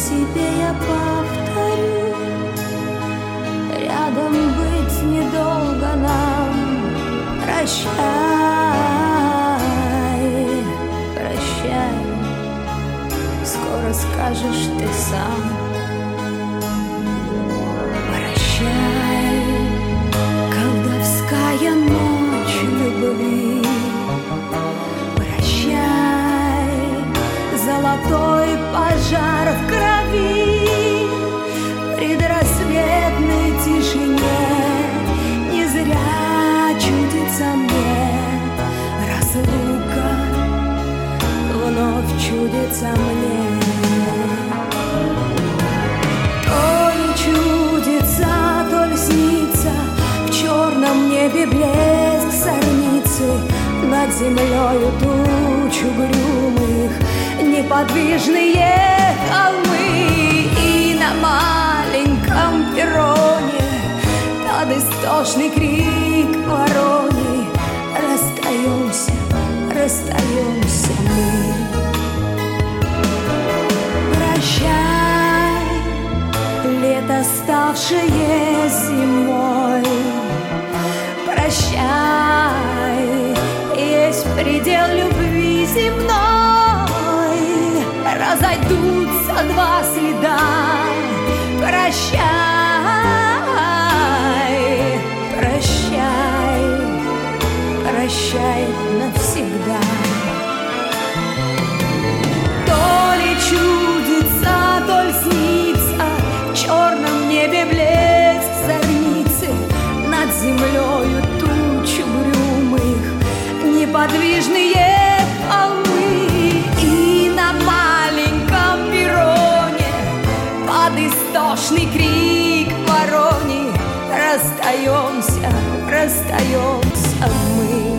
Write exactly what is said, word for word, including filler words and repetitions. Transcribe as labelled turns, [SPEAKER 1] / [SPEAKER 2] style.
[SPEAKER 1] себе я повторю: рядом быть недолго нам. Прощай, прощай, скоро скажешь ты сам. Прощай, колдовская ночь любви. Прощай, золотой пожар в крови. В предрассветной тишине не зря чудится мне разлука, вновь чудится мне. То ли чудится, то ли снится, в черном небе блеск зорницы, над землею туч угрюмых, неподвижные холмы. И на маленьком перроне под истошный крик ворони расстаемся, расстаемся мы. Прощай, лето, ставшее зимой. Прощай, есть предел любви земной. Разойдутся два следа. Прощай, прощай, прощай навсегда. То ли чудится, то ли снится, в черном небе блеск зорницы, над землею туч угрюмых, неподвижные холмы. И на маленьком перроне под истошный крик ворони расстаемся, расстаемся мы.